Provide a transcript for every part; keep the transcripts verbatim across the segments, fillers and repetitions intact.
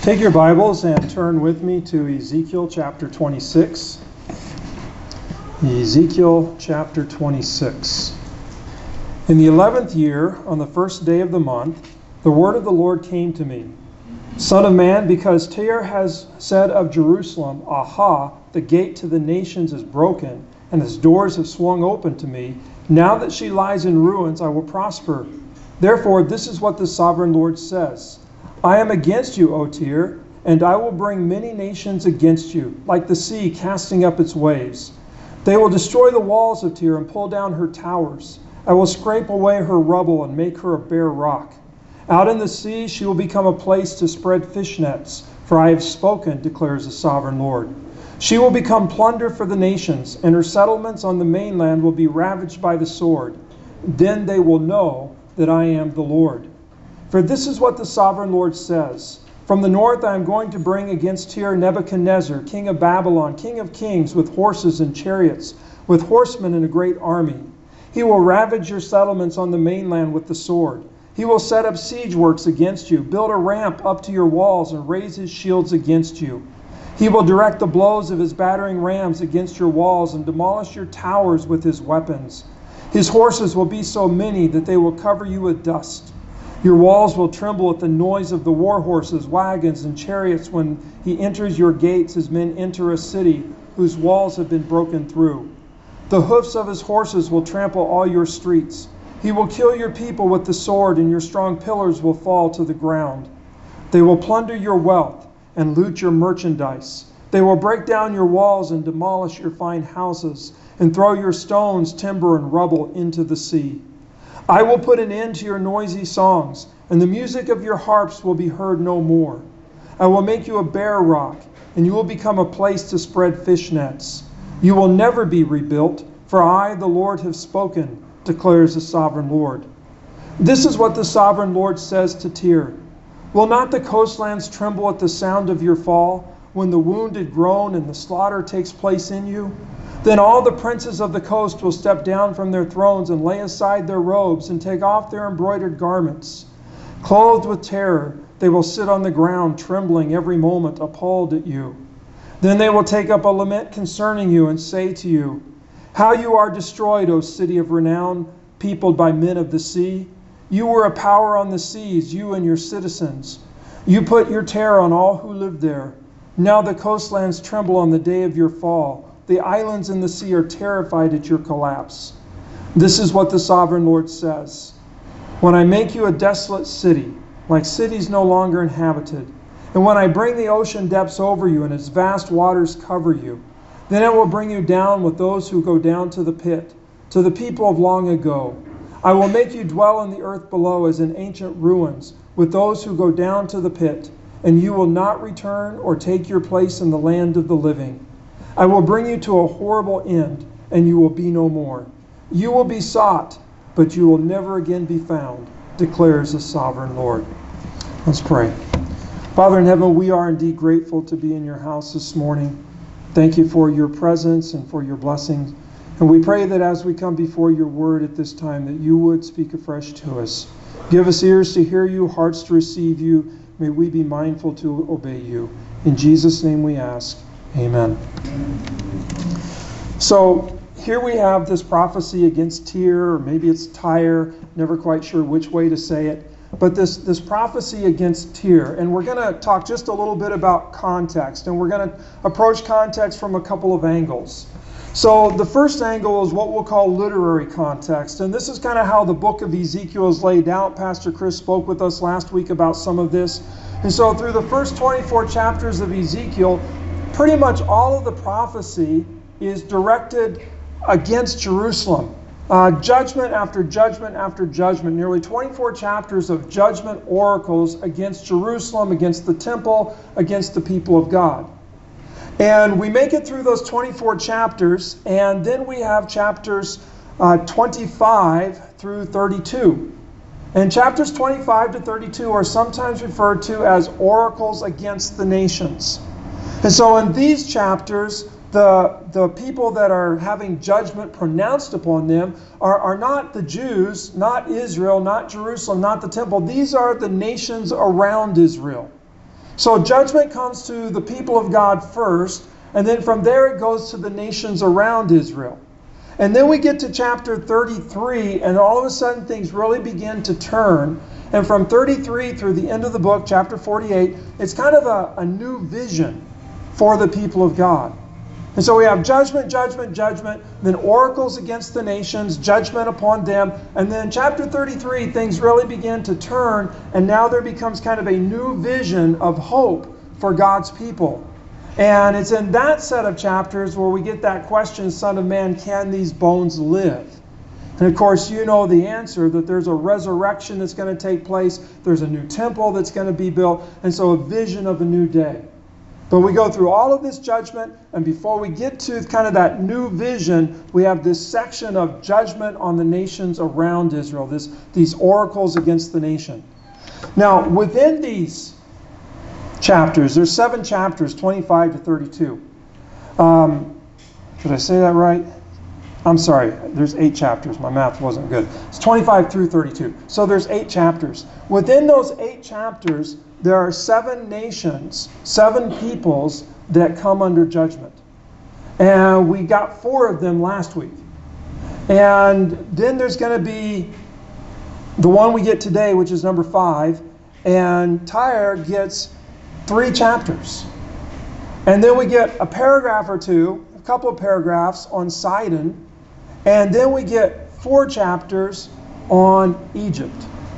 Take your Bibles and turn with me to Ezekiel chapter twenty-six. Ezekiel chapter twenty-six. In the eleventh year, on the first day of the month, the word of the Lord came to me. Son of man, because Tyre has said of Jerusalem, Aha, the gate to the nations is broken, and its doors have swung open to me. Now that she lies in ruins, I will prosper. Therefore, this is what the sovereign Lord says. I am against you, O Tyre, and I will bring many nations against you, like the sea casting up its waves. They will destroy the walls of Tyre and pull down her towers. I will scrape away her rubble and make her a bare rock. Out in the sea she will become a place to spread fish nets, for I have spoken, declares the sovereign Lord. She will become plunder for the nations, and her settlements on the mainland will be ravaged by the sword. Then they will know that I am the Lord. For this is what the sovereign Lord says. From the north I am going to bring against Tyre Nebuchadnezzar, king of Babylon, king of kings, with horses and chariots, with horsemen and a great army. He will ravage your settlements on the mainland with the sword. He will set up siege works against you, build a ramp up to your walls, and raise his shields against you. He will direct the blows of his battering rams against your walls and demolish your towers with his weapons. His horses will be so many that they will cover you with dust. Your walls will tremble at the noise of the war horses, wagons, and chariots when he enters your gates as men enter a city whose walls have been broken through. The hoofs of his horses will trample all your streets. He will kill your people with the sword, and your strong pillars will fall to the ground. They will plunder your wealth and loot your merchandise. They will break down your walls and demolish your fine houses, and throw your stones, timber, and rubble into the sea. I will put an end to your noisy songs, and the music of your harps will be heard no more. I will make you a bare rock, and you will become a place to spread fish nets. You will never be rebuilt, for I, the Lord, have spoken, declares the sovereign Lord. This is what the sovereign Lord says to Tyre. Will not the coastlands tremble at the sound of your fall, when the wounded groan and the slaughter takes place in you? Then all the princes of the coast will step down from their thrones and lay aside their robes and take off their embroidered garments. Clothed with terror, they will sit on the ground, trembling every moment, appalled at you. Then they will take up a lament concerning you and say to you, How you are destroyed, O city of renown, peopled by men of the sea. You were a power on the seas, you and your citizens. You put your terror on all who lived there. Now the coastlands tremble on the day of your fall. The islands in the sea are terrified at your collapse. This is what the sovereign Lord says. When I make you a desolate city, like cities no longer inhabited, and when I bring the ocean depths over you and its vast waters cover you, then it will bring you down with those who go down to the pit, to the people of long ago. I will make you dwell in the earth below as in ancient ruins, with those who go down to the pit, and you will not return or take your place in the land of the living. I will bring you to a horrible end, and you will be no more. You will be sought, but you will never again be found, declares the sovereign Lord. Let's pray. Father in heaven, we are indeed grateful to be in your house this morning. Thank you for your presence and for your blessings. And we pray that as we come before your word at this time, that you would speak afresh to us. Give us ears to hear you, hearts to receive you. May we be mindful to obey you. In Jesus' name we ask. Amen. So here we have this prophecy against Tyre, or maybe it's Tyre, never quite sure which way to say it, but this, this prophecy against Tyre. And we're going to talk just a little bit about context, and we're going to approach context from a couple of angles. So the first angle is what we'll call literary context, and this is kind of how the book of Ezekiel is laid out. Pastor Chris spoke with us last week about some of this. And so through the first twenty-four chapters of Ezekiel, pretty much all of the prophecy is directed against Jerusalem. Uh, judgment after judgment after judgment. Nearly twenty-four chapters of judgment oracles against Jerusalem, against the temple, against the people of God. And we make it through those twenty-four chapters, and then we have chapters uh, twenty-five through thirty-two. And chapters twenty-five to thirty-two are sometimes referred to as oracles against the nations. And so in these chapters, the, the people that are having judgment pronounced upon them are, are not the Jews, not Israel, not Jerusalem, not the temple. These are the nations around Israel. So judgment comes to the people of God first, and then from there it goes to the nations around Israel. And then we get to chapter thirty-three, and all of a sudden things really begin to turn. And from thirty-three through the end of the book, chapter forty-eight, it's kind of a, a new vision for the people of God. And so we have judgment, judgment, judgment, then oracles against the nations, judgment upon them. And then chapter thirty-three, things really begin to turn, and now there becomes kind of a new vision of hope for God's people. And it's in that set of chapters where we get that question, Son of Man, can these bones live? And of course, you know the answer, that there's a resurrection that's going to take place. There's a new temple that's going to be built. And so a vision of a new day. But we go through all of this judgment, and before we get to kind of that new vision, we have this section of judgment on the nations around Israel, this, these oracles against the nation. Now, within these chapters, there's seven chapters, twenty-five to thirty-two. Um, did I say that right? I'm sorry, there's eight chapters. My math wasn't good. It's twenty-five through thirty-two. So there's eight chapters. Within those eight chapters, there are seven nations, seven peoples that come under judgment. And we got four of them last week. And then there's going to be the one we get today, which is number five. And Tyre gets three chapters. And then we get a paragraph or two, a couple of paragraphs on Sidon. And then we get four chapters on Egypt.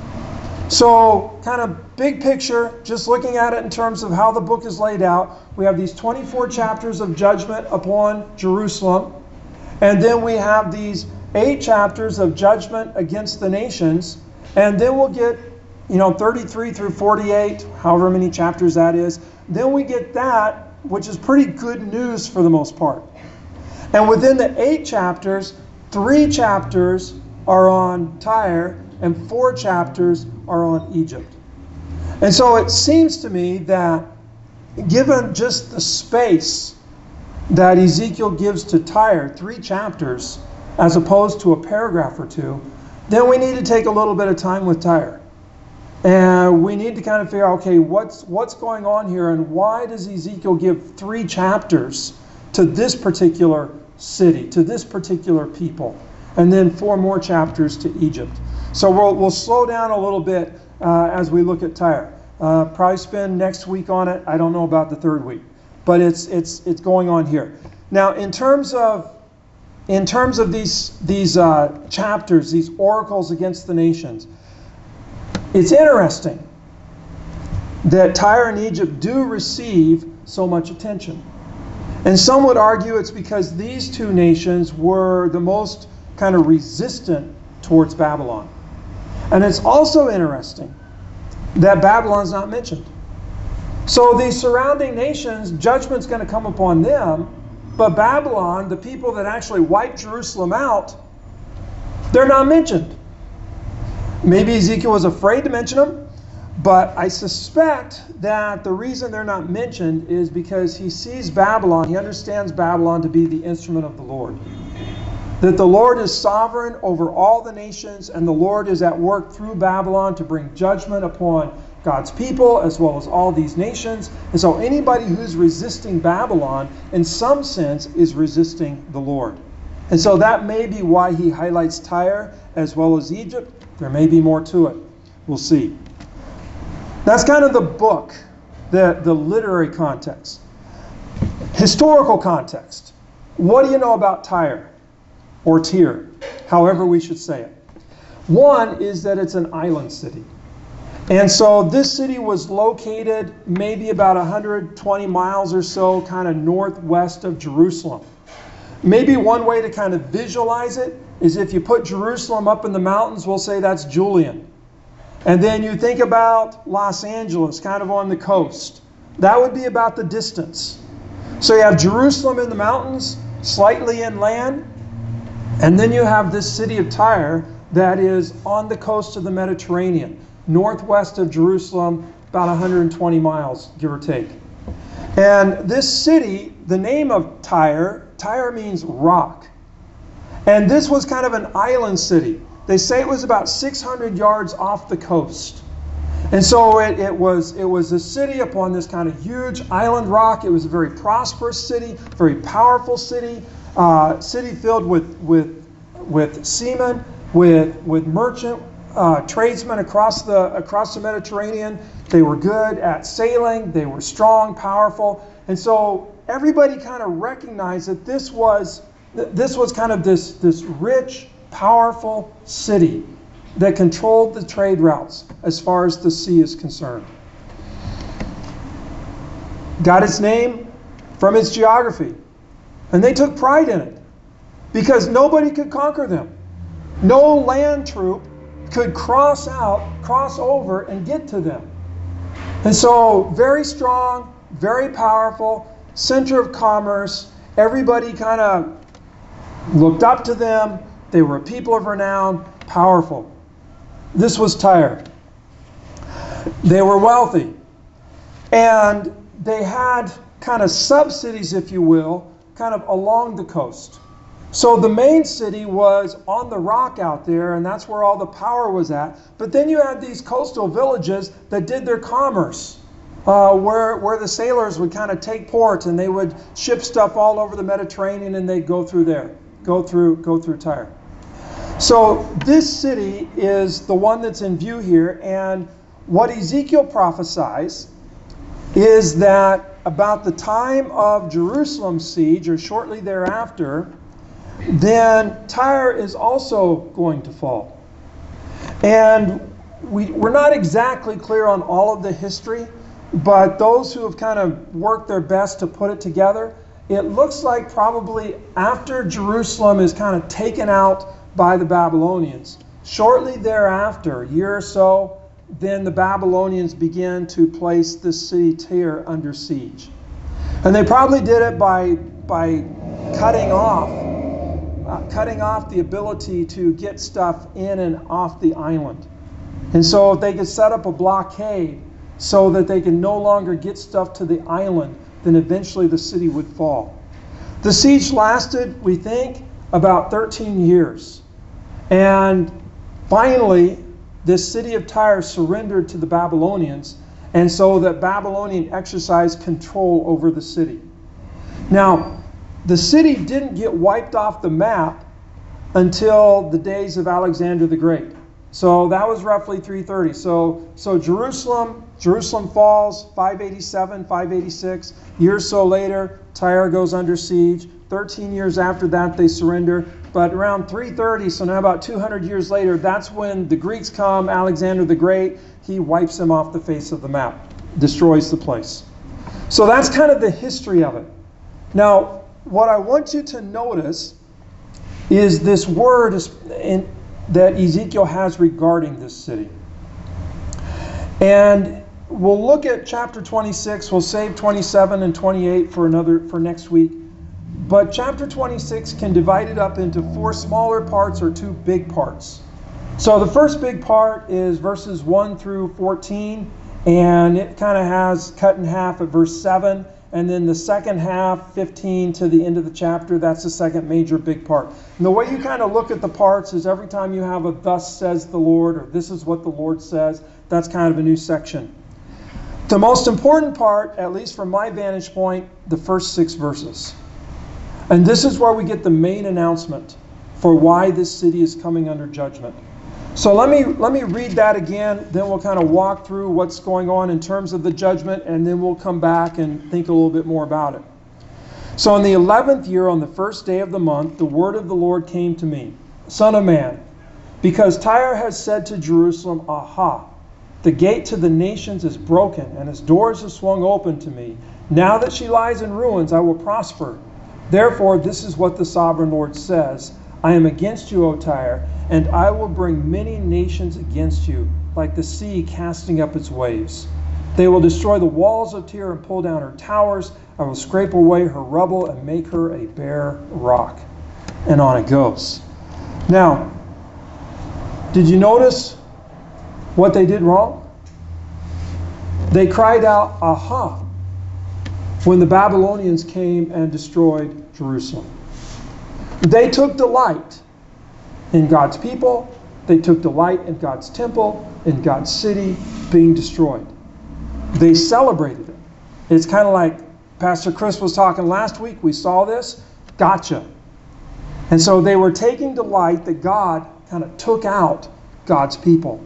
So, kind of big picture, just looking at it in terms of how the book is laid out, we have these twenty-four chapters of judgment upon Jerusalem. And then we have these eight chapters of judgment against the nations. And then we'll get, you know, thirty-three through forty-eight, however many chapters that is. Then we get that, which is pretty good news for the most part. And within the eight chapters, three chapters are on Tyre, and four chapters are on Egypt. And so it seems to me that given just the space that Ezekiel gives to Tyre, three chapters, as opposed to a paragraph or two, then we need to take a little bit of time with Tyre. And we need to kind of figure out, okay, what's, what's going on here, and why does Ezekiel give three chapters to this particular city, to this particular people, and then four more chapters to Egypt. So we'll, we'll slow down a little bit uh, as we look at Tyre. Uh, probably spend next week on it. I don't know about the third week, but it's it's it's going on here. Now, in terms of in terms of these these uh, chapters, these oracles against the nations, it's interesting that Tyre and Egypt do receive so much attention. And some would argue it's because these two nations were the most kind of resistant towards Babylon. And it's also interesting that Babylon's not mentioned. So these surrounding nations, judgment's going to come upon them, but Babylon, the people that actually wiped Jerusalem out, they're not mentioned. Maybe Ezekiel was afraid to mention them, but I suspect that the reason they're not mentioned is because he sees Babylon, he understands Babylon to be the instrument of the Lord. That the Lord is sovereign over all the nations, and the Lord is at work through Babylon to bring judgment upon God's people as well as all these nations. And so anybody who's resisting Babylon, in some sense, is resisting the Lord. And so that may be why he highlights Tyre as well as Egypt. There may be more to it. We'll see. That's kind of the book, the, the literary context. Historical context. What do you know about Tyre? Or Tyre, however we should say it. One is that it's an island city. And so this city was located maybe about one hundred twenty miles or so kind of northwest of Jerusalem. Maybe one way to kind of visualize it is if you put Jerusalem up in the mountains, we'll say that's Julian. And then you think about Los Angeles, kind of on the coast. That would be about the distance. So you have Jerusalem in the mountains, slightly inland. And then you have this city of Tyre that is on the coast of the Mediterranean, northwest of Jerusalem, about one hundred twenty miles, give or take. And this city, the name of Tyre, Tyre means rock. And this was kind of an island city. They say it was about six hundred yards off the coast. And so it, it was it was a city upon this kind of huge island rock. It was a very prosperous city, very powerful city, uh, city filled with with with seamen, with with merchant uh, tradesmen across the across the Mediterranean. They were good at sailing. They were strong, powerful, and so everybody kind of recognized that this was this was kind of this this rich, powerful city that controlled the trade routes as far as the sea is concerned. Got its name from its geography. And they took pride in it because nobody could conquer them. No land troop could cross out, cross over, and get to them. And so, very strong, very powerful, center of commerce. Everybody kind of looked up to them. They were a people of renown, powerful. This was Tyre. They were wealthy. And they had kind of sub-cities, if you will, kind of along the coast. So the main city was on the rock out there, and that's where all the power was at. But then you had these coastal villages that did their commerce, uh, where, where the sailors would kind of take port, and they would ship stuff all over the Mediterranean, and they'd go through there, go through, go through Tyre. So this city is the one that's in view here, and what Ezekiel prophesies is that about the time of Jerusalem's siege, or shortly thereafter, then Tyre is also going to fall. And we, we're not exactly clear on all of the history, but those who have kind of worked their best to put it together, it looks like probably after Jerusalem is kind of taken out by the Babylonians, shortly thereafter, a year or so, then the Babylonians began to place the city Tyre under siege. And they probably did it by, by cutting off, uh, cutting off the ability to get stuff in and off the island. And so they could set up a blockade so that they can no longer get stuff to the island, then eventually the city would fall. The siege lasted, we think, about thirteen years. And finally, this city of Tyre surrendered to the Babylonians, and so that Babylonian exercised control over the city. Now, the city didn't get wiped off the map until the days of Alexander the Great. So that was roughly three thirty. So, so Jerusalem, Jerusalem falls, five eighty-seven, five eighty-six. Years so later, Tyre goes under siege. thirteen years after that, they surrender. But around three thirty, so now about two hundred years later, that's when the Greeks come, Alexander the Great. He wipes them off the face of the map, destroys the place. So that's kind of the history of it. Now, what I want you to notice is this word is in, that Ezekiel has regarding this city. And we'll look at chapter twenty-six. We'll save twenty-seven and twenty-eight for another for next week. But chapter twenty-six can divide it up into four smaller parts or two big parts. So the first big part is verses one through fourteen, and it kind of has cut in half at verse seven. And then the second half, fifteen to the end of the chapter, that's the second major big part. And the way you kind of look at the parts is every time you have a thus says the Lord, or this is what the Lord says, that's kind of a new section. The most important part, at least from my vantage point, the first six verses. And this is where we get the main announcement for why this city is coming under judgment. So let me let me read that again, then we'll kind of walk through what's going on in terms of the judgment, and then we'll come back and think a little bit more about it. So in the eleventh year, on the first day of the month, the word of the Lord came to me, Son of man, because Tyre has said to Jerusalem, Aha, the gate to the nations is broken, and its doors have swung open to me. Now that she lies in ruins, I will prosper. Therefore, this is what the sovereign Lord says, I am against you, O Tyre, and I will bring many nations against you, like the sea casting up its waves. They will destroy the walls of Tyre and pull down her towers. I will scrape away her rubble and make her a bare rock. And on it goes. Now, did you notice what they did wrong? They cried out, Aha, when the Babylonians came and destroyed Jerusalem. They took delight in God's people. They took delight in God's temple, in God's city being destroyed. They celebrated it. It's kind of like Pastor Chris was talking last week. We saw this. Gotcha. And so they were taking delight that God kind of took out God's people.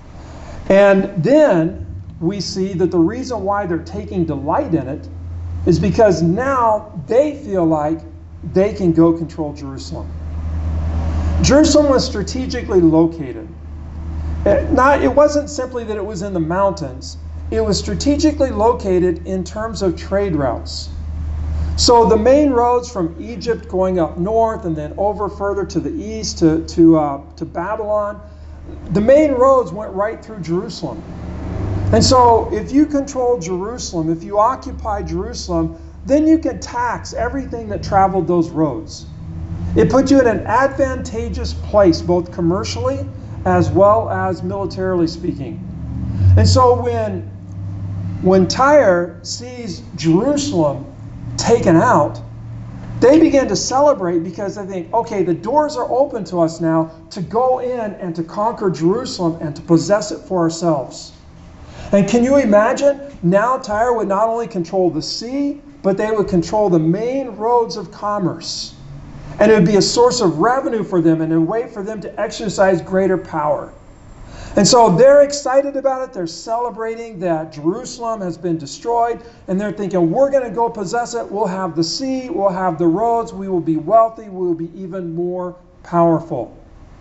And then we see that the reason why they're taking delight in it is because now they feel like they can go control Jerusalem. Jerusalem was strategically located. It, not, it wasn't simply that it was in the mountains. It was strategically located in terms of trade routes. So the main roads from Egypt going up north and then over further to the east to, to, uh, to Babylon, the main roads went right through Jerusalem. And so if you control Jerusalem, if you occupy Jerusalem, then you can tax everything that traveled those roads. It put you in an advantageous place, both commercially as well as militarily speaking. And so when, when Tyre sees Jerusalem taken out, they begin to celebrate because they think, okay, the doors are open to us now to go in and to conquer Jerusalem and to possess it for ourselves. And can you imagine? Now Tyre would not only control the sea, but they would control the main roads of commerce. And it would be a source of revenue for them and a way for them to exercise greater power. And so they're excited about it. They're celebrating that Jerusalem has been destroyed. And they're thinking, we're going to go possess it. We'll have the sea. We'll have the roads. We will be wealthy. We will be even more powerful.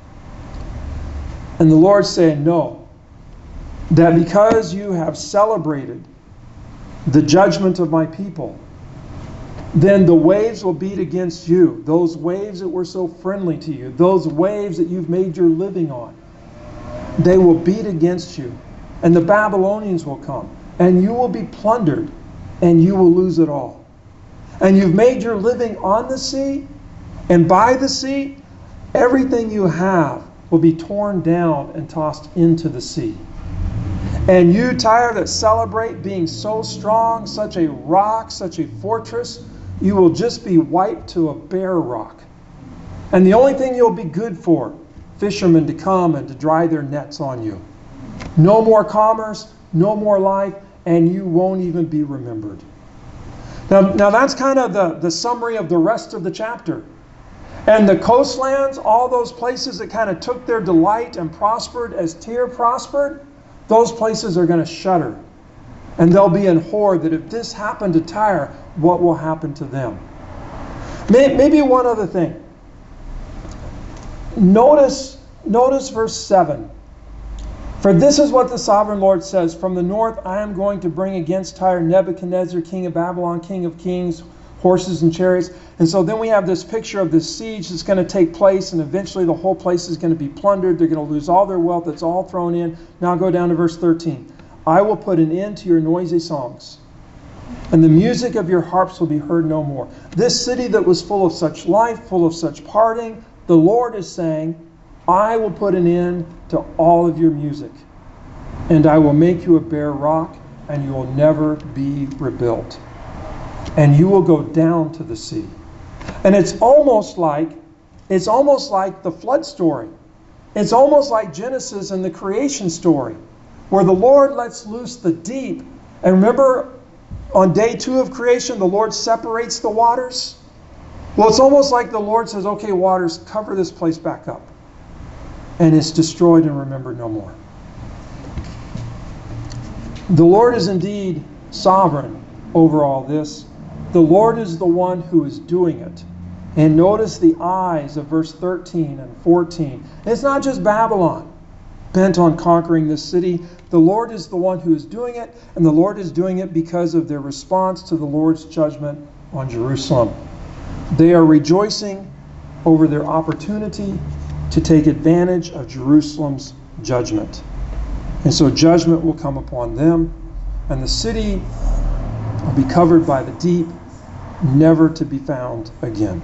And the Lord's saying, no. That because you have celebrated the judgment of my people, then the waves will beat against you. Those waves that were so friendly to you. Those waves that you've made your living on. They will beat against you. And the Babylonians will come. And you will be plundered. And you will lose it all. And you've made your living on the sea. And by the sea, everything you have will be torn down and tossed into the sea. And you, Tyre, that celebrate being so strong, such a rock, such a fortress, you will just be wiped to a bare rock. And the only thing you'll be good for, fishermen to come and to dry their nets on you. No more commerce, no more life, and you won't even be remembered. Now, now that's kind of the, the summary of the rest of the chapter. And the coastlands, all those places that kind of took their delight and prospered as Tyre prospered, those places are going to shudder. And they'll be in horror that if this happened to Tyre, what will happen to them? Maybe one other thing. Notice, notice verse seven. For this is what the sovereign Lord says, from the north I am going to bring against Tyre Nebuchadnezzar, king of Babylon, king of kings, horses and chariots. And so then we have this picture of this siege that's going to take place, and eventually the whole place is going to be plundered. They're going to lose all their wealth. It's all thrown in. Now go down to verse thirteen. I will put an end to your noisy songs, and the music of your harps will be heard no more. This city that was full of such life, full of such parting, the Lord is saying, I will put an end to all of your music, and I will make you a bare rock, and you will never be rebuilt. And you will go down to the sea. And it's almost like, it's almost like the flood story. It's almost like Genesis and the creation story, where the Lord lets loose the deep. And remember, on day two of creation, the Lord separates the waters. Well, it's almost like the Lord says, okay, waters, cover this place back up. And it's destroyed and remembered no more. The Lord is indeed sovereign over all this. The Lord is the one who is doing it. And notice the eyes of verse thirteen and fourteen. It's not just Babylon bent on conquering this city. The Lord is the one who is doing it, and the Lord is doing it because of their response to the Lord's judgment on Jerusalem. They are rejoicing over their opportunity to take advantage of Jerusalem's judgment. And so judgment will come upon them, and the city will be covered by the deep, never to be found again.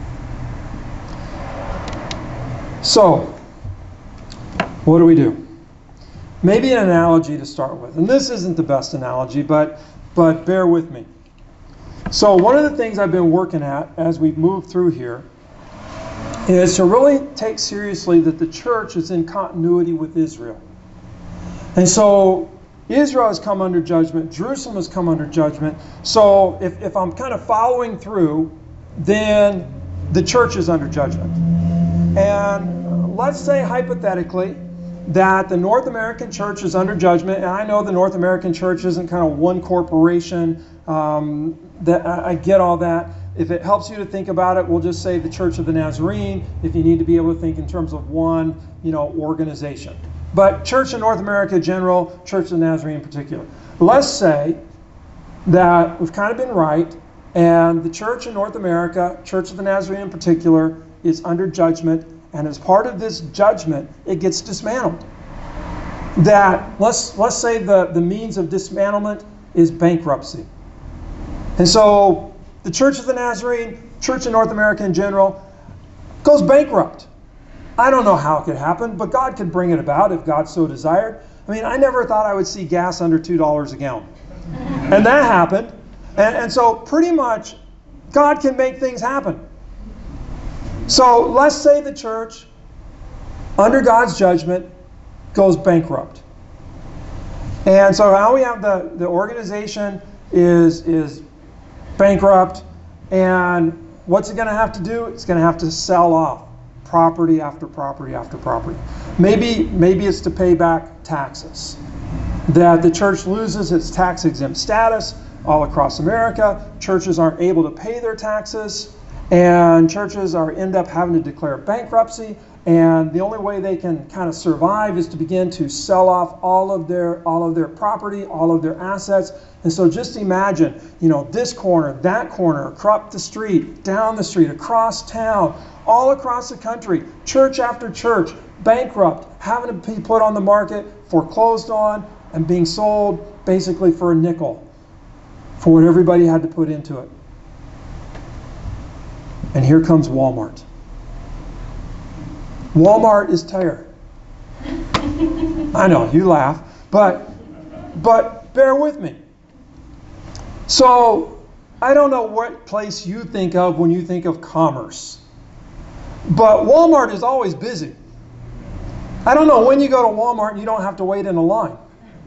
So, what do we do? Maybe an analogy to start with. And this isn't the best analogy, but, but bear with me. So one of the things I've been working at as we've moved through here is to really take seriously that the church is in continuity with Israel. And so Israel has come under judgment. Jerusalem has come under judgment. So if, if I'm kind of following through, then the church is under judgment. And let's say hypothetically that the North American church is under judgment. And I know the North American church isn't kind of one corporation. Um, that I, I get all that. If it helps you to think about it, we'll just say the Church of the Nazarene, if you need to be able to think in terms of one, you know, organization. But Church in North America general, Church of the Nazarene in particular. Let's say that we've kind of been right, and the Church in North America, Church of the Nazarene in particular, is under judgment, and as part of this judgment, it gets dismantled. That, let's, let's say the, the means of dismantlement is bankruptcy. And so the Church of the Nazarene, Church in North America in general, goes bankrupt. I don't know how it could happen, but God could bring it about if God so desired. I mean, I never thought I would see gas under two dollars a gallon. And that happened. And, and so pretty much, God can make things happen. So let's say the church, under God's judgment, goes bankrupt. And so now we have the, the organization is, is bankrupt, and what's it going to have to do? It's going to have to sell off property after property after property. Maybe, maybe it's to pay back taxes. That the church loses its tax-exempt status all across America. Churches aren't able to pay their taxes, and churches are end up having to declare bankruptcy. And the only way they can kind of survive is to begin to sell off all of their all of their property, all of their assets. And so just imagine, you know, this corner, that corner, across the street, down the street, across town, all across the country, church after church, bankrupt, having to be put on the market, foreclosed on, and being sold basically for a nickel for what everybody had to put into it. And here comes Walmart. Walmart is tired. I know, you laugh, but but bear with me. So, I don't know what place you think of when you think of commerce, but Walmart is always busy. I don't know when you go to Walmart and you don't have to wait in a line.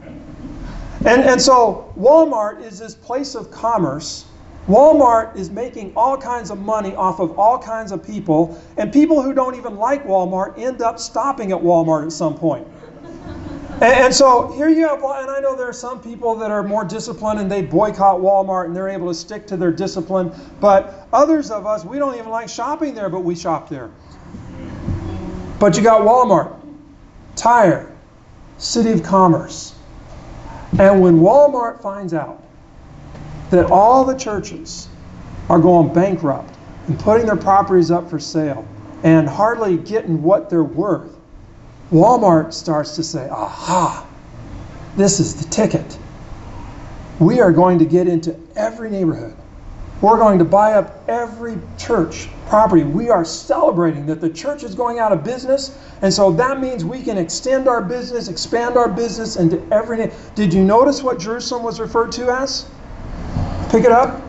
And, and so, Walmart is this place of commerce. Walmart is making all kinds of money off of all kinds of people, and people who don't even like Walmart end up stopping at Walmart at some point. And, and so here you have, and I know there are some people that are more disciplined and they boycott Walmart and they're able to stick to their discipline, but others of us, we don't even like shopping there, but we shop there. But you got Walmart, Tyre, City of Commerce. And when Walmart finds out that all the churches are going bankrupt and putting their properties up for sale and hardly getting what they're worth, Walmart starts to say, aha, this is the ticket. We are going to get into every neighborhood. We're going to buy up every church property. We are celebrating that the church is going out of business, and so that means we can extend our business, expand our business into every neighborhood. Did you notice what Jerusalem was referred to as? Pick it up.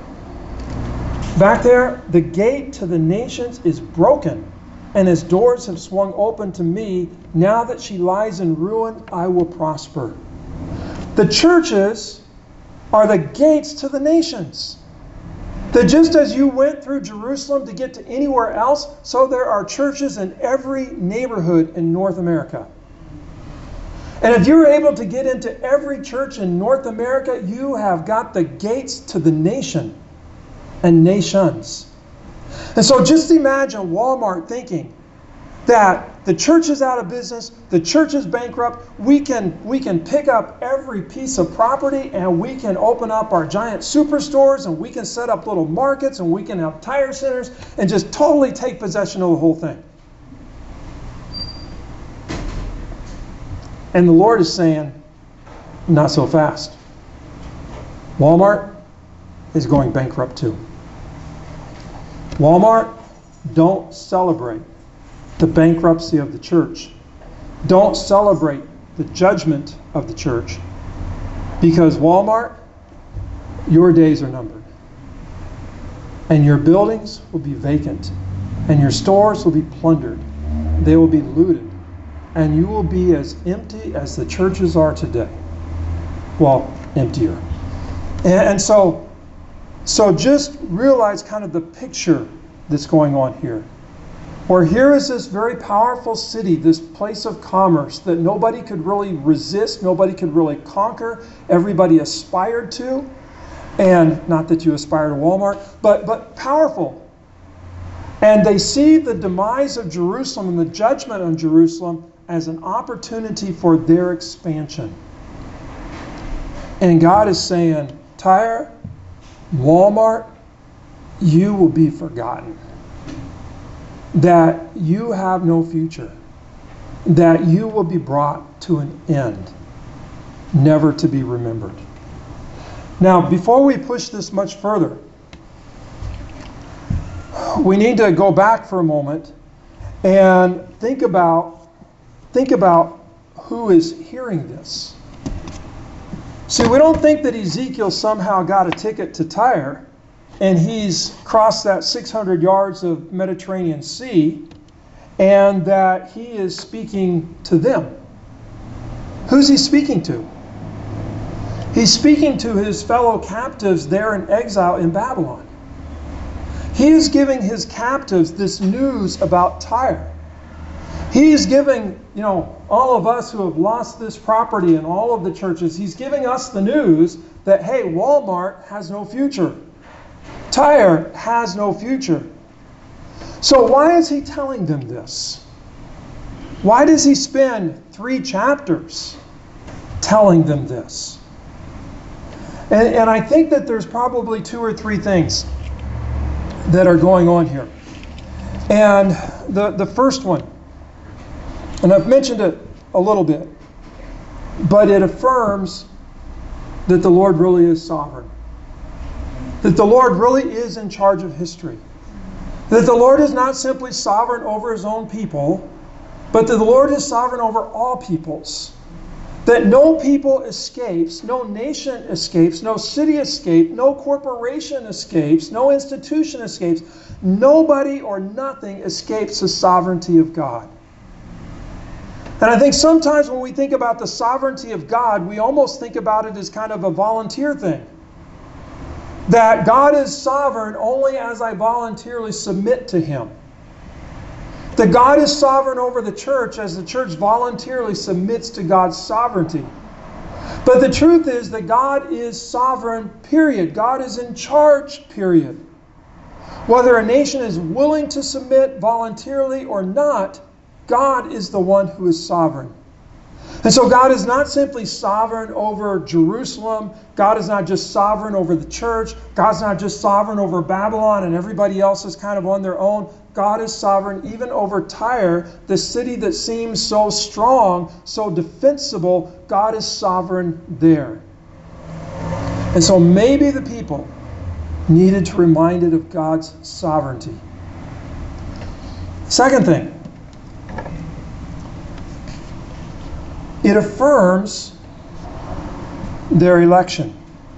Back there, the gate to the nations is broken, and its doors have swung open to me. Now that she lies in ruin, I will prosper. The churches are the gates to the nations. That just as you went through Jerusalem to get to anywhere else, so there are churches in every neighborhood in North America. And if you're able to get into every church in North America, you have got the gates to the nation and nations. And so just imagine Walmart thinking that the church is out of business, the church is bankrupt, we can, we can pick up every piece of property and we can open up our giant superstores and we can set up little markets and we can have tire centers and just totally take possession of the whole thing. And the Lord is saying, not so fast. Walmart is going bankrupt too. Walmart, don't celebrate the bankruptcy of the church. Don't celebrate the judgment of the church. Because Walmart, your days are numbered. And your buildings will be vacant. and your stores will be plundered. They will be looted, and you will be as empty as the churches are today. Well, emptier. And, and so, so just realize kind of the picture that's going on here. Where here is this very powerful city, this place of commerce that nobody could really resist, nobody could really conquer, everybody aspired to. And not that you aspire to Walmart, but, but powerful. And they see the demise of Jerusalem and the judgment on Jerusalem as an opportunity for their expansion. And God is saying, Tyre, Walmart, you will be forgotten. That you have no future. That you will be brought to an end, never to be remembered. Now, before we push this much further, we need to go back for a moment and think about, think about who is hearing this. See, we don't think that Ezekiel somehow got a ticket to Tyre and he's crossed that six hundred yards of Mediterranean Sea and that he is speaking to them. Who's he speaking to? He's speaking to his fellow captives there in exile in Babylon. He is giving his captives this news about Tyre. He is giving, you know, all of us who have lost this property and all of the churches, he's giving us the news that, hey, Walmart has no future. Tyre has no future. So why is he telling them this? Why does he spend three chapters telling them this? And, and I think that there's probably two or three things that are going on here. And the, the first one, and I've mentioned it a little bit, but it affirms that the Lord really is sovereign. That the Lord really is in charge of history. That the Lord is not simply sovereign over his own people, but that the Lord is sovereign over all peoples. That no people escapes, no nation escapes, no city escapes, no corporation escapes, no institution escapes. Nobody or nothing escapes the sovereignty of God. And I think sometimes when we think about the sovereignty of God, we almost think about it as kind of a volunteer thing. That God is sovereign only as I voluntarily submit to him. That God is sovereign over the church as the church voluntarily submits to God's sovereignty. But the truth is that God is sovereign, period. God is in charge, period. Whether a nation is willing to submit voluntarily or not, God is the one who is sovereign. And so God is not simply sovereign over Jerusalem. God is not just sovereign over the church. God's not just sovereign over Babylon and everybody else is kind of on their own. God is sovereign even over Tyre, the city that seems so strong, so defensible. God is sovereign there. And so maybe the people needed to be reminded of God's sovereignty. Second thing, it affirms their election.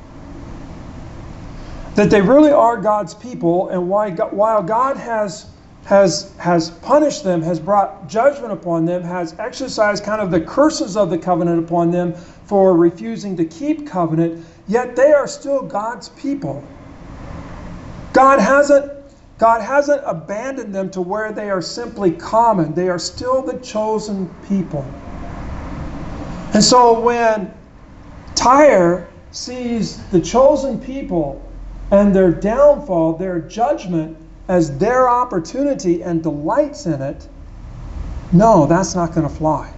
That they really are God's people, and while God has, has, has punished them, has brought judgment upon them, has exercised kind of the curses of the covenant upon them for refusing to keep covenant, yet they are still God's people. God hasn't, God hasn't abandoned them to where they are simply common. They are still the chosen people. And so when Tyre sees the chosen people and their downfall, their judgment, as their opportunity and delights in it, no, that's not going to fly.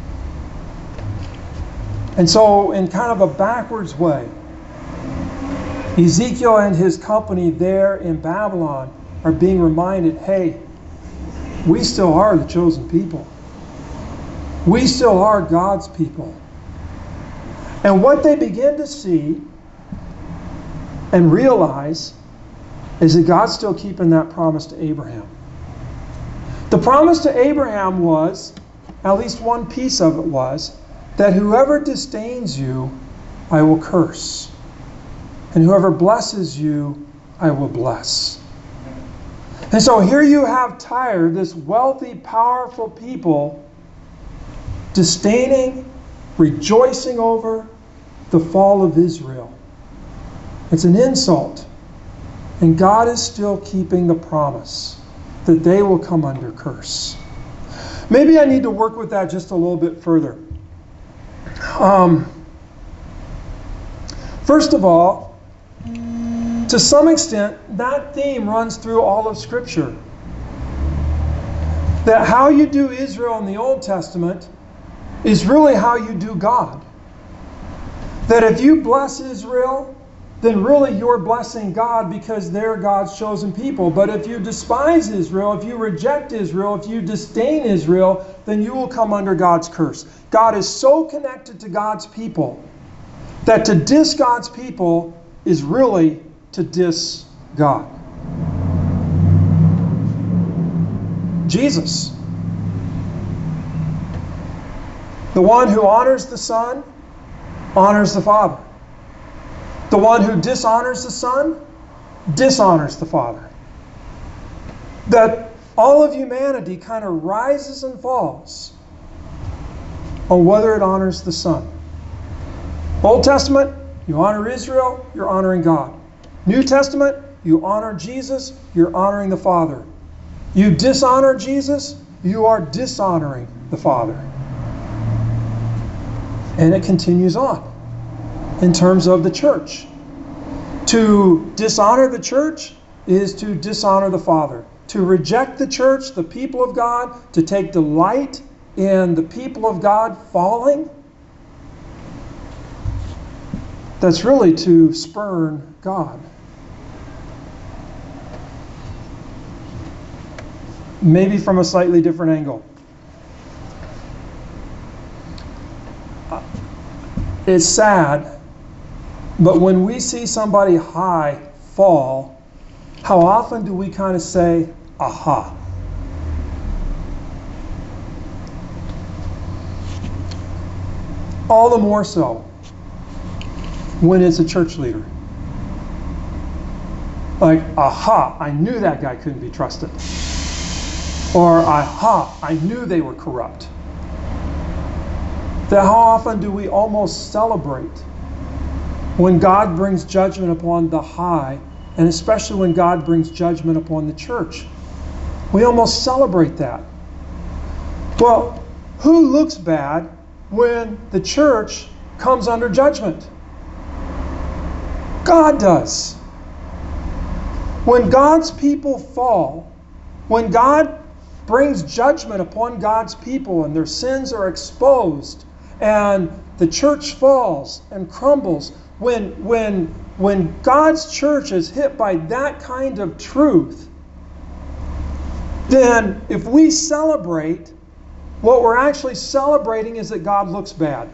And so in kind of a backwards way, Ezekiel and his company there in Babylon are being reminded, hey, we still are the chosen people. We still are God's people. And what they begin to see and realize is that God's still keeping that promise to Abraham. The promise to Abraham was, at least one piece of it was, that whoever disdains you, I will curse. And whoever blesses you, I will bless. And so here you have Tyre, this wealthy, powerful people, disdaining, rejoicing over the fall of Israel. It's an insult. And God is still keeping the promise that they will come under curse. Maybe I need to work with that just a little bit further. Um, first of all, to some extent, that theme runs through all of Scripture. That how you do Israel in the Old Testament is really how you do God. That if you bless Israel, then really you're blessing God because they're God's chosen people. But if you despise Israel, if you reject Israel, if you disdain Israel, then you will come under God's curse. God is so connected to God's people that to diss God's people is really to diss God. Jesus, the one who honors the Son, honors the Father. The one who dishonors the Son, dishonors the Father. That all of humanity kind of rises and falls on whether it honors the Son. Old Testament, you honor Israel, you're honoring God. New Testament, you honor Jesus, you're honoring the Father. You dishonor Jesus, you are dishonoring the Father. And it continues on in terms of the church. To dishonor the church is to dishonor the Father. To reject the church, the people of God, to take delight in the people of God falling, that's really to spurn God. Maybe from a slightly different angle. It's sad, but when we see somebody high fall, how often do we kind of say, aha? All the more so when it's a church leader. Like, aha, I knew that guy couldn't be trusted. Or, aha, I knew they were corrupt. That how often do we almost celebrate when God brings judgment upon the high, and especially when God brings judgment upon the church? We almost celebrate that. Well, who looks bad when the church comes under judgment? God does. When God's people fall, when God brings judgment upon God's people and their sins are exposed and the church falls and crumbles, when, when, when God's church is hit by that kind of truth, then if we celebrate, what we're actually celebrating is that God looks bad.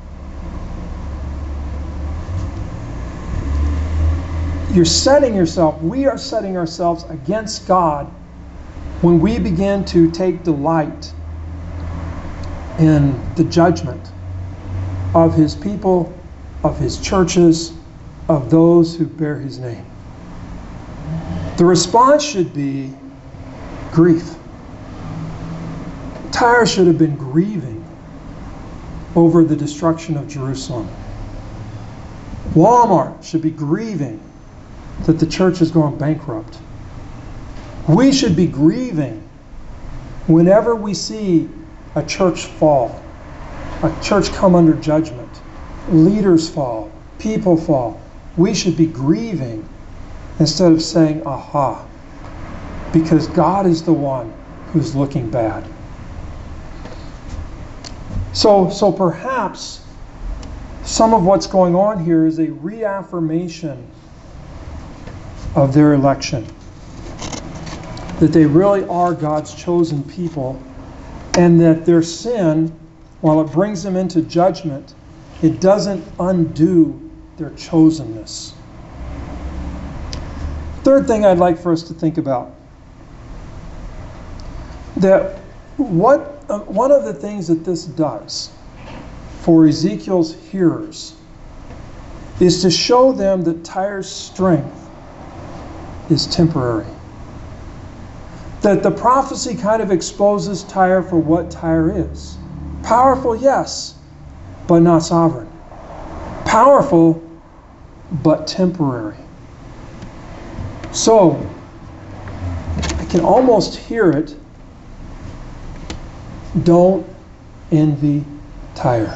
You're setting yourself, we are setting ourselves against God when we begin to take delight in the judgment of His people, of His churches, of those who bear His name. The response should be grief. Tyre should have been grieving over the destruction of Jerusalem. Walmart should be grieving that the church has gone bankrupt. We should be grieving whenever we see a church fall, a church come under judgment, leaders fall, people fall. We should be grieving instead of saying, aha, because God is the one who's looking bad. So, so perhaps some of what's going on here is a reaffirmation of their election. That they really are God's chosen people, and that their sin, while it brings them into judgment, it doesn't undo their chosenness. Third thing I'd like for us to think about. That what uh, one of the things that this does for Ezekiel's hearers is to show them that Tyre's strength is temporary. that the prophecy kind of exposes Tyre for what Tyre is. Powerful, yes, but not sovereign. Powerful, but temporary. So, I can almost hear it. Don't envy Tyre.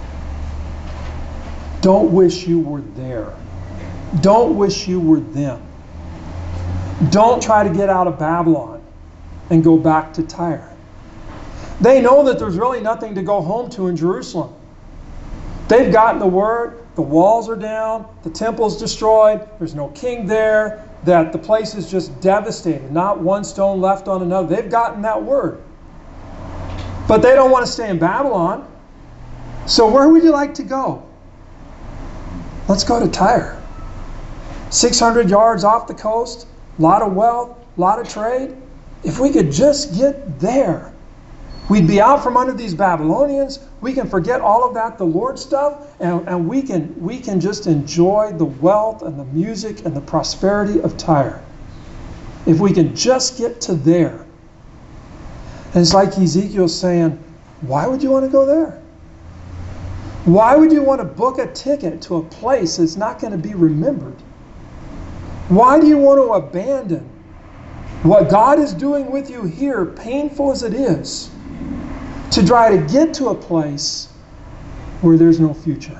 Don't wish you were there. Don't wish you were them. Don't try to get out of Babylon and go back to Tyre. They know that there's really nothing to go home to in Jerusalem. They've gotten the word, the walls are down, the temple's destroyed, there's no king there, that the place is just devastated, not one stone left on another. They've gotten that word. But they don't want to stay in Babylon. So where would you like to go? Let's go to Tyre. six hundred yards off the coast, a lot of wealth, a lot of trade. If we could just get there, we'd be out from under these Babylonians. We can forget all of that, the Lord stuff, and, and we can we can just enjoy the wealth and the music and the prosperity of Tyre. If we can just get to there. And it's like Ezekiel saying, why would you want to go there? Why would you want to book a ticket to a place that's not going to be remembered? Why do you want to abandon what God is doing with you here, painful as it is, to try to get to a place where there's no future,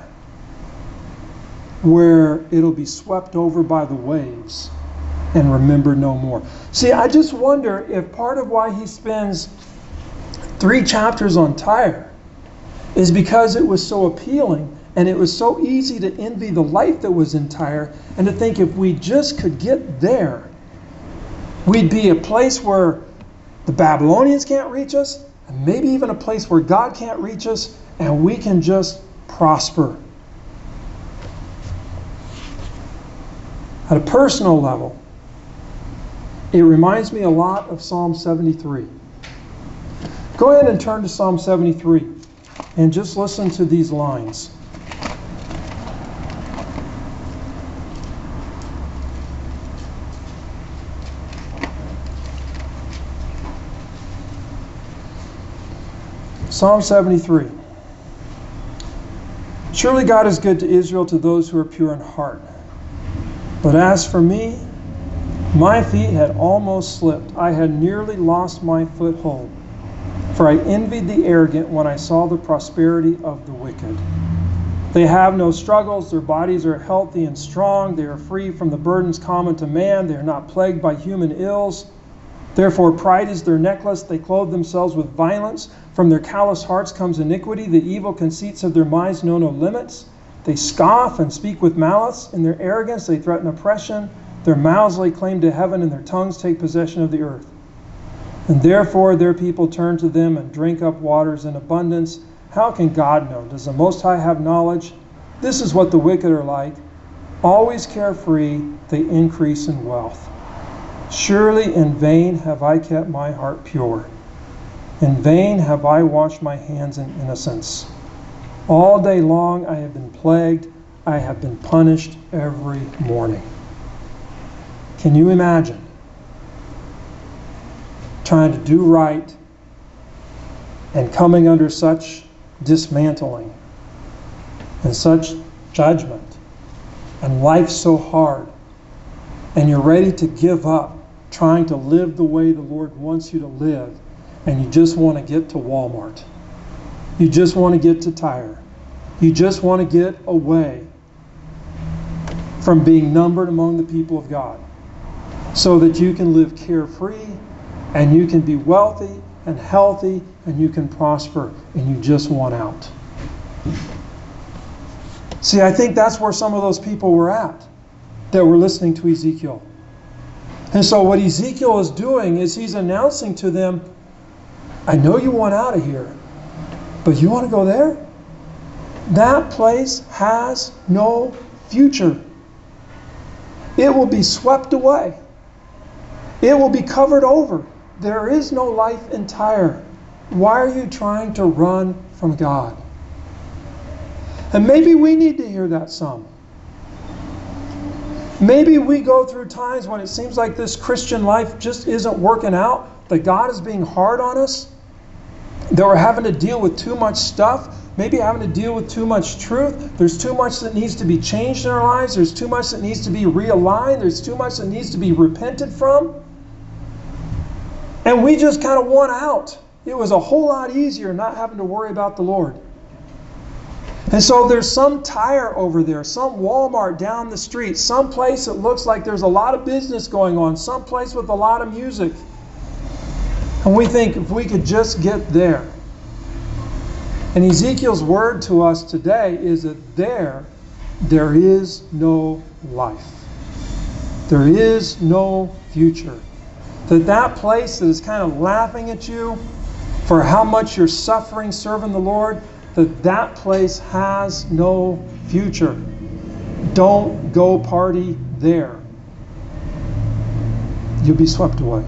where it'll be swept over by the waves and remembered no more? See, I just wonder if part of why he spends three chapters on Tyre is because it was so appealing and it was so easy to envy the life that was in Tyre, and to think if we just could get there, we'd be a place where the Babylonians can't reach us, and maybe even a place where God can't reach us, and we can just prosper. At a personal level, it reminds me a lot of Psalm seventy-three. Go ahead and turn to Psalm seventy-three and just listen to these lines. Psalm seventy-three. Surely God is good to Israel, to those who are pure in heart. But as for me, my feet had almost slipped. I had nearly lost my foothold. For I envied the arrogant when I saw the prosperity of the wicked. They have no struggles. Their bodies are healthy and strong. They are free from the burdens common to man. They are not plagued by human ills. Therefore pride is their necklace. They clothe themselves with violence. From their callous hearts comes iniquity. The evil conceits of their minds know no limits. They scoff and speak with malice. In their arrogance they threaten oppression. Their mouths lay claim to heaven, and their tongues take possession of the earth. And therefore their people turn to them and drink up waters in abundance. How can God know? Does the Most High have knowledge? This is what the wicked are like. Always carefree, they increase in wealth. Surely in vain have I kept my heart pure. In vain have I washed my hands in innocence. All day long I have been plagued. I have been punished every morning. Can you imagine trying to do right and coming under such dismantling and such judgment, and life so hard, and you're ready to give up trying to live the way the Lord wants you to live, and you just want to get to Walmart. You just want to get to Tyre. You just want to get away from being numbered among the people of God, so that you can live carefree, and you can be wealthy and healthy, and you can prosper, and you just want out. See, I think that's where some of those people were at that were listening to Ezekiel. And so what Ezekiel is doing is he's announcing to them, I know you want out of here, but you want to go there? That place has no future. It will be swept away. It will be covered over. There is no life in Tyre. Why are you trying to run from God? And maybe we need to hear that some. Maybe we go through times when it seems like this Christian life just isn't working out. that God is being hard on us, that we're having to deal with too much stuff, maybe having to deal with too much truth. There's too much that needs to be changed in our lives. There's too much that needs to be realigned. There's too much that needs to be repented from. And we just kind of want out. It was a whole lot easier not having to worry about the Lord. And so there's some tire over there, some Walmart down the street, some place that looks like there's a lot of business going on, some place with a lot of music. And we think if we could just get there. And Ezekiel's word to us today is that there, there is no life. There is no future. That that place that is kind of laughing at you for how much you're suffering serving the Lord, that that place has no future. Don't go party there. You'll be swept away.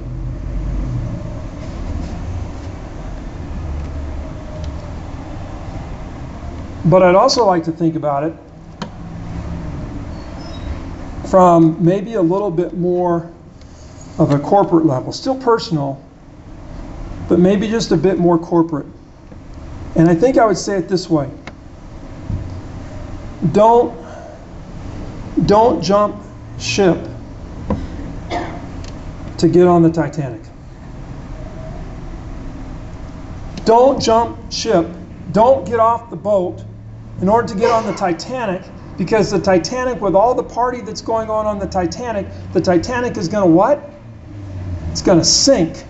But I'd also like to think about it from maybe a little bit more of a corporate level. Still personal, but maybe just a bit more corporate. And I think I would say it this way. Don't, don't jump ship to get on the Titanic. Don't jump ship. Don't get off the boat in order to get on the Titanic, because the Titanic, with all the party that's going on on the Titanic, the Titanic is going to what? It's going to sink.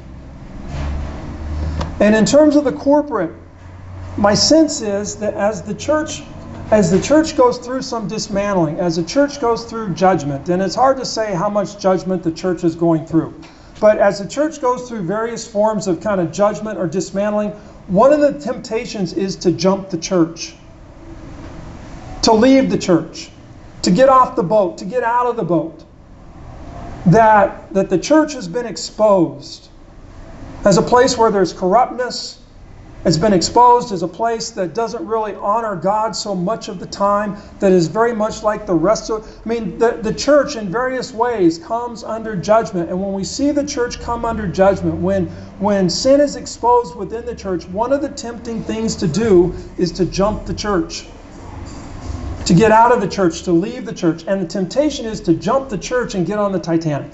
And in terms of the corporate, my sense is that as the church, as the church goes through some dismantling, as the church goes through judgment, and it's hard to say how much judgment the church is going through, but as the church goes through various forms of kind of judgment or dismantling, one of the temptations is to jump the church, to leave the church, to get off the boat, to get out of the boat. That, that the church has been exposed as a place where there's corruptness. It's been exposed as a place that doesn't really honor God so much of the time, that is very much like the rest of... I mean, the, the church in various ways comes under judgment. And when we see the church come under judgment, when, when sin is exposed within the church, one of the tempting things to do is to jump the church, to get out of the church, to leave the church. And the temptation is to jump the church and get on the Titanic.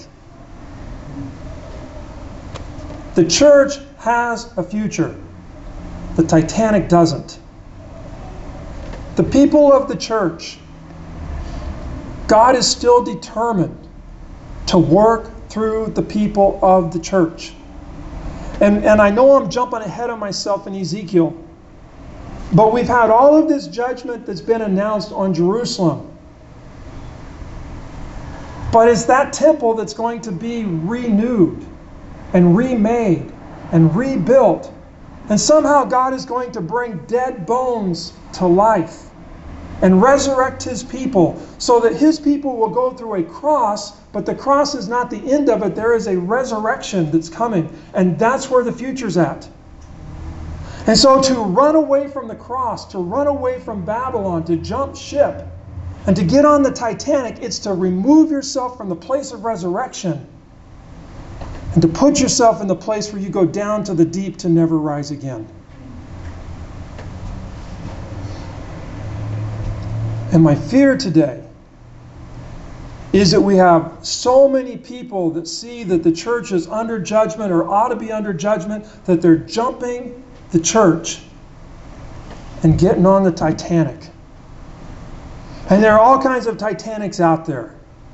The church has a future. The Titanic doesn't. The people of the church, God is still determined to work through the people of the church. And, and I know I'm jumping ahead of myself in Ezekiel, but we've had all of this judgment that's been announced on Jerusalem. But it's that temple that's going to be renewed and remade and rebuilt. And somehow God is going to bring dead bones to life and resurrect His people, so that His people will go through a cross, but the cross is not the end of it. There is a resurrection that's coming, and that's where the future's at. And so to run away from the cross, to run away from Babylon, to jump ship, and to get on the Titanic, it's to remove yourself from the place of resurrection and to put yourself in the place where you go down to the deep to never rise again. And my fear today is that we have so many people that see that the church is under judgment or ought to be under judgment, that they're jumping the church and getting on the Titanic. And there are all kinds of Titanics out there.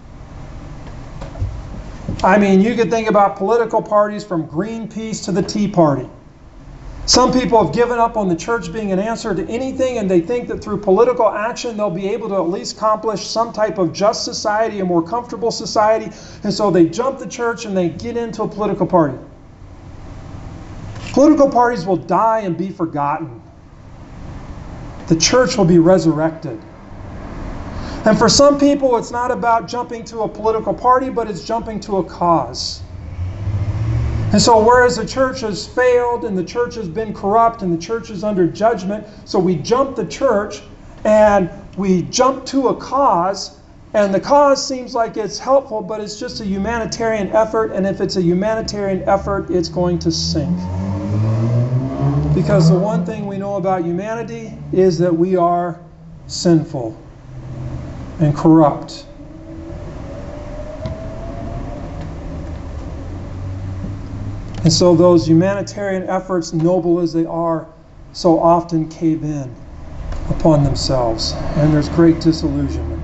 I mean, you could think about political parties from Greenpeace to the Tea Party. Some people have given up on the church being an answer to anything, and they think that through political action they'll be able to at least accomplish some type of just society, a more comfortable society. And so they jump the church and they get into a political party. Political parties will die and be forgotten. The church will be resurrected. And for some people, it's not about jumping to a political party, but it's jumping to a cause. And so whereas the church has failed and the church has been corrupt and the church is under judgment, so we jump the church and we jump to a cause And the cause seems like it's helpful, but it's just a humanitarian effort, and if it's a humanitarian effort, it's going to sink. Because the one thing we know about humanity is that we are sinful and corrupt. And so those humanitarian efforts, noble as they are, so often cave in upon themselves. And there's great disillusionment.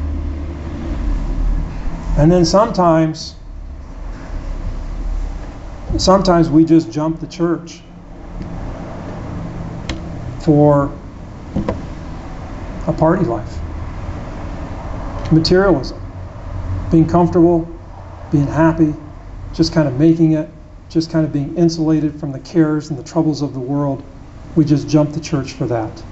And then sometimes, sometimes we just jump the church for a party life. Materialism. Being comfortable, being happy, just kind of making it, just kind of being insulated from the cares and the troubles of the world. We just jump the church for that.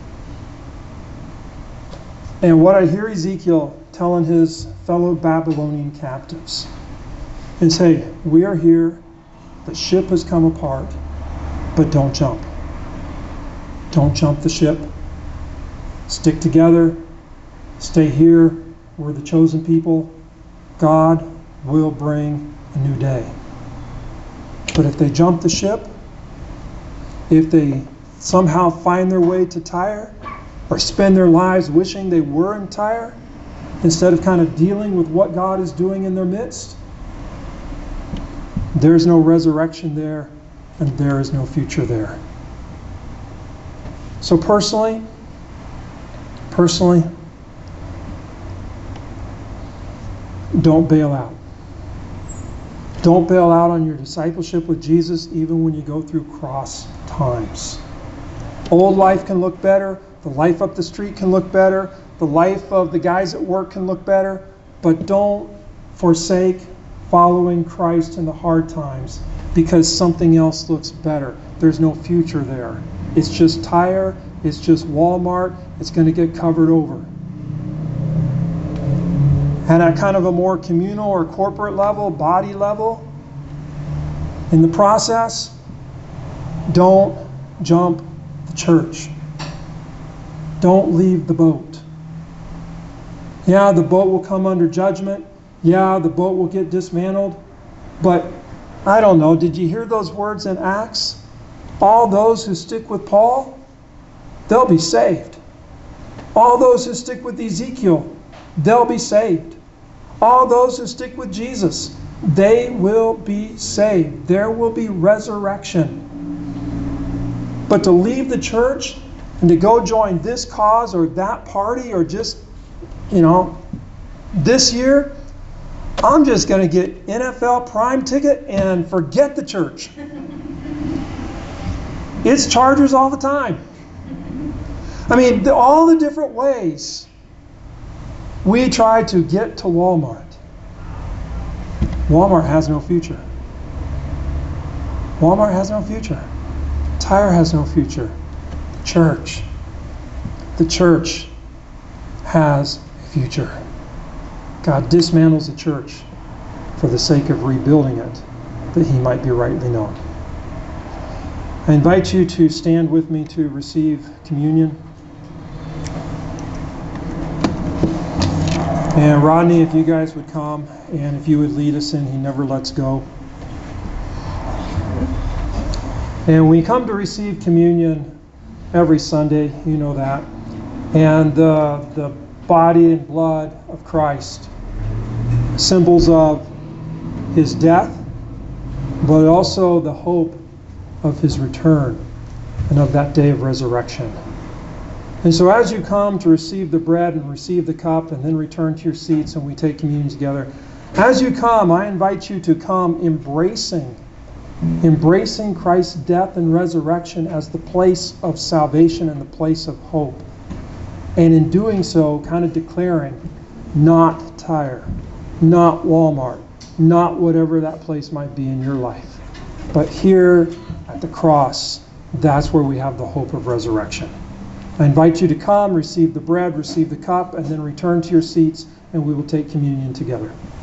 And what I hear Ezekiel telling his fellow Babylonian captives is, hey, we are here, the ship has come apart, but don't jump. Don't jump the ship. Stick together. Stay here. We're the chosen people. God will bring a new day. But if they jump the ship, if they somehow find their way to Tyre, or spend their lives wishing they were in Tyre, instead of kind of dealing with what God is doing in their midst, there's no resurrection there, and there is no future there. So personally, personally, don't bail out. Don't bail out on your discipleship with Jesus, even when you go through cross times. Old life can look better. The life up the street can look better. The life of the guys at work can look better. But don't forsake following Christ in the hard times because something else looks better. There's no future there. It's just Tyre. It's just Walmart. It's going to get covered over. And at kind of a more communal or corporate level, body level, in the process, don't jump the church. Don't leave the boat. Yeah, the boat will come under judgment. Yeah, the boat will get dismantled. But I don't know, did you hear those words in Acts? All those who stick with Paul, they'll be saved. All those who stick with Ezekiel, they'll be saved. All those who stick with Jesus, they will be saved. There will be resurrection. But to leave the church and to go join this cause or that party or just, you know, this year, I'm just going to get N F L Prime ticket and forget the church. It's Chargers all the time. I mean, the, all the different ways we try to get to Walmart. Walmart has no future. Walmart has no future. Tyre has no future. The church. The church has a future. God dismantles the church for the sake of rebuilding it, that he might be rightly known. I invite you to stand with me to receive communion. And Rodney, if you guys would come, and if you would lead us in He Never Lets Go. And we come to receive communion every Sunday, you know that. And the, the body and blood of Christ, symbols of His death, but also the hope of His return and of that day of resurrection. And so as you come to receive the bread and receive the cup and then return to your seats and we take communion together, as you come, I invite you to come embracing, embracing Christ's death and resurrection as the place of salvation and the place of hope. And in doing so, kind of declaring, not Tyre, not Walmart, not whatever that place might be in your life, but here at the cross, that's where we have the hope of resurrection. I invite you to come, receive the bread, receive the cup, and then return to your seats, and we will take communion together.